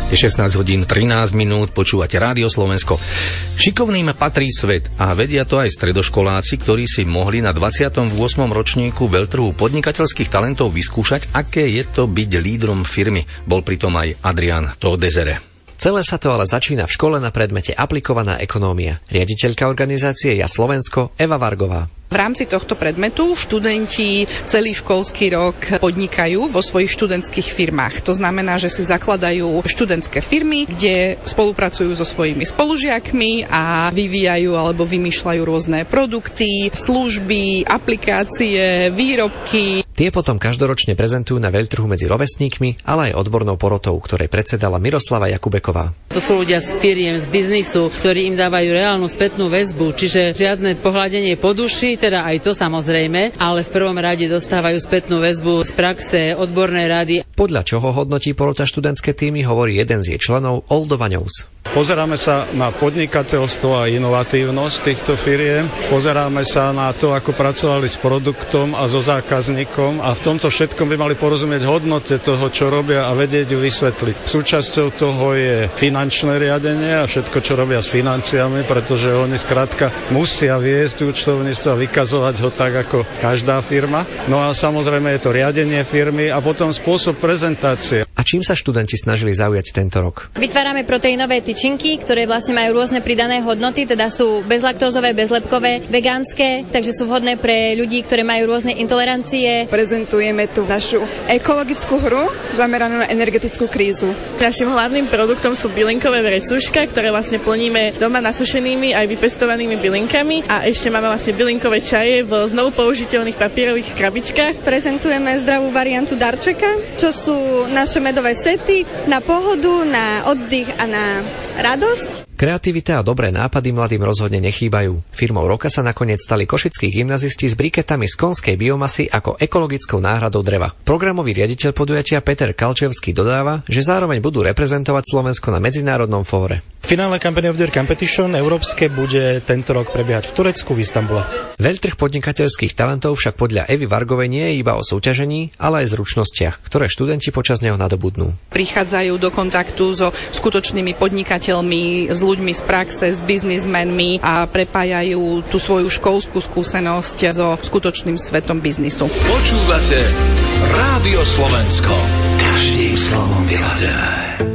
Je 16 hodín 13 minút, počúvate Rádio Slovensko. Šikovným patrí svet a vedia to aj stredoškoláci, ktorí si mohli na 28. ročníku veľtrhu podnikateľských talentov vyskúšať, aké je to byť lídrom firmy. Bol pritom aj Adrián Todezere. Celé sa to ale začína v škole na predmete aplikovaná ekonómia. Riaditeľka organizácie Ja Slovensko Eva Vargová. V rámci tohto predmetu študenti celý školský rok podnikajú vo svojich študentských firmách. To znamená, že si zakladajú študentské firmy, kde spolupracujú so svojimi spolužiakmi a vyvíjajú alebo vymýšľajú rôzne produkty, služby, aplikácie, výrobky. Tie potom každoročne prezentujú na veľtrhu medzi rovesníkmi, ale aj odbornou porotou, ktorej predsedala Miroslava Jakubeková. To sú ľudia z firiem, z biznisu, ktorí im dávajú reálnu spätnú väzbu, čiže žiadne pohľadenie po duši, teda aj to samozrejme, ale v prvom rade dostávajú spätnú väzbu z praxe, odbornej rady. Podľa čoho hodnotí porota študentské týmy, hovorí jeden z jej členov, Oldo Vaňous. Pozeráme sa na podnikateľstvo a inovatívnosť týchto firiem, pozeráme sa na to, ako pracovali s produktom a so zákazníkom a v tomto všetkom by mali porozumieť hodnote toho, čo robia a vedieť ju vysvetliť. Súčasťou toho je finančné riadenie a všetko, čo robia s financiami, pretože oni skrátka musia viesť účtovníctvo a vykazovať ho tak, ako každá firma. No a samozrejme je to riadenie firmy a potom spôsob prezentácie. A čím sa študenti snažili zaujať tento rok? Vytvárame proteínové tyčinky, ktoré vlastne majú rôzne pridané hodnoty, teda sú bezlaktózové, bezlepkové, vegánske, takže sú vhodné pre ľudí, ktorí majú rôzne intolerancie. Prezentujeme tu našu ekologickú hru zameranú na energetickú krízu. Naším hlavným produktom sú bylinkové vrecuška, ktoré vlastne plníme doma nasušenými aj vypestovanými bylinkami a ešte máme vlastne bylinkové čaje v znovu použiteľných papierových krabičkách. Prezentujeme zdravú variantu darčeka, čo sú naše medové sety na pohodu, na oddych a na radosť. Kreativita a dobré nápady mladým rozhodne nechýbajú. Firmou roka sa nakoniec stali košickí gymnazisti s briketami z konskej biomasy ako ekologickou náhradou dreva. Programový riaditeľ podujatia Peter Kalčevský dodáva, že zároveň budú reprezentovať Slovensko na medzinárodnom fóre. Finále Company of the Year Competition európske bude tento rok prebiehať v Turecku v Istanbule. Veľtrh podnikateľských talentov však podľa Evy Vargovej nie je iba o súťažení, ale aj zručnostiach, ktoré študenti počas neho nadobudnú. Prichádzajú do kontaktu so skutočnými podnikateľmi, s ľuďmi z praxe, s biznismenmi a prepájajú tú svoju školskú skúsenosť so skutočným svetom biznisu. Počúvate Rádio Slovensko. Každým slovom vyladené.